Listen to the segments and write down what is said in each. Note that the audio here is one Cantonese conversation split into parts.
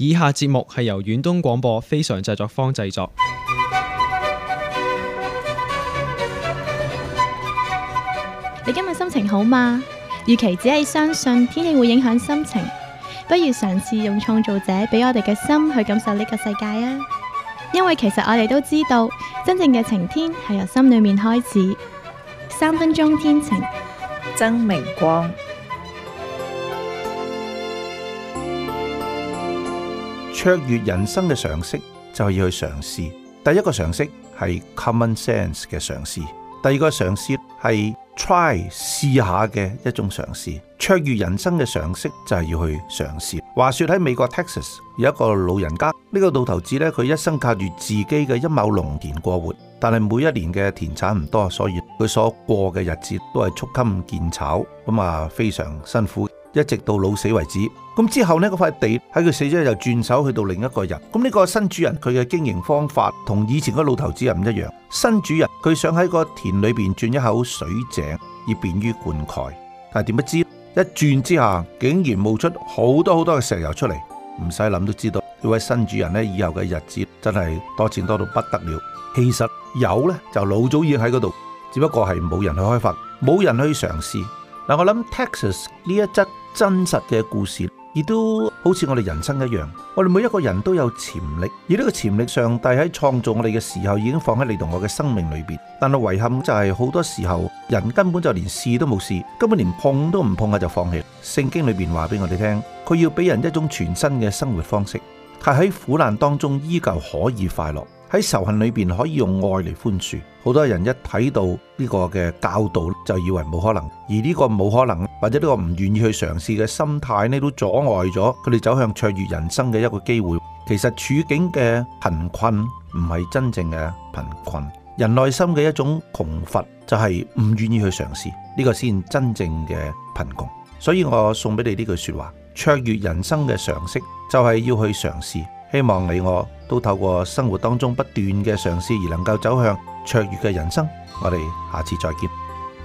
以下節目係由遠東廣播非常製作坊製作。 你今日心情好嗎？與其只係相信天氣會影響心情，不如嘗試用創造者俾我哋嘅心去感受呢個世界啊！因為其實我哋都知道，真正嘅晴天係由心裏面開始。3分鐘天晴， 曾明光。 卓越人生嘅常識就係要去嘗試。第一個常識係 common sense 嘅嘗試，第二個常識係 try 試下嘅一種嘗試。卓越人生嘅常識就係要去嘗試。話說喺美國 Texas 有一個老人家，呢個老頭子呢，佢一生靠住自己嘅一畝農田過活，但係每一年嘅田產唔多，所以佢所過嘅日子都係捉襟見肘，咁啊非常辛苦，一直到老死為止。咁之後呢，嗰塊地喺佢死咗又轉手去到另一個人。咁呢個新主人佢嘅經營方法同以前嗰老頭子又唔一樣。新主人佢想喺個田裏邊鑽一口水井，以便於灌溉。但係點不知一轉之下，竟然冒出好多嘅石油出嚟。唔使諗都知道呢位新主人呢，以後嘅日子真係多錢多到不得了。其實油呢，就老早已經喺嗰度，只不過係冇人去開發，冇人去嘗試。嗱，我諗 Texas 呢一則真實嘅故事，亦都好似我哋人生一樣，我哋每一個人都有潛力，而呢個潛力上帝喺創造我哋嘅時候已經放喺你同我嘅生命裏邊。但係遺憾就係好多時候人根本就連試都冇試，根本連碰都唔碰下就放棄。聖經裏邊話俾我哋聽，佢要俾人一種全新嘅生活方式，係喺苦難當中依舊可以快樂，喺仇恨裏邊可以用愛嚟寬恕。好多人一睇到呢個嘅教導就以為冇可能，而呢個冇可能或者呢個唔願意去嘗試嘅心態呢，都阻礙咗佢哋走向卓越人生嘅一個機會。其實處境嘅貧困唔係真正嘅貧困，人內心嘅一種窮乏就係唔願意去嘗試，呢個先真正嘅貧窮。所以我送俾你呢句說話，卓越人生嘅常識就係要去嘗試。希望你我都透過生活當中不斷嘅嘗試而能夠走向卓越嘅人生。我哋下次再見。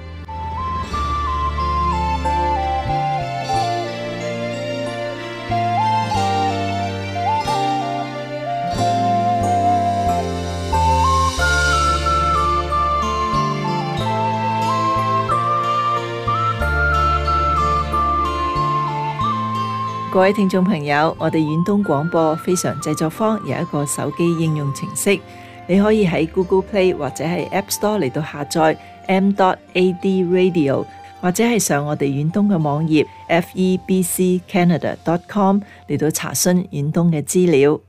各位聽眾朋友，我哋遠東廣播非常製作坊有一個手機應用程式，你可以喺 Google Play 或者係 App Store 嚟到下載 m.ad radio， 或者係上我哋遠東嘅網頁 febccanada.com 嚟到查詢遠東嘅資料。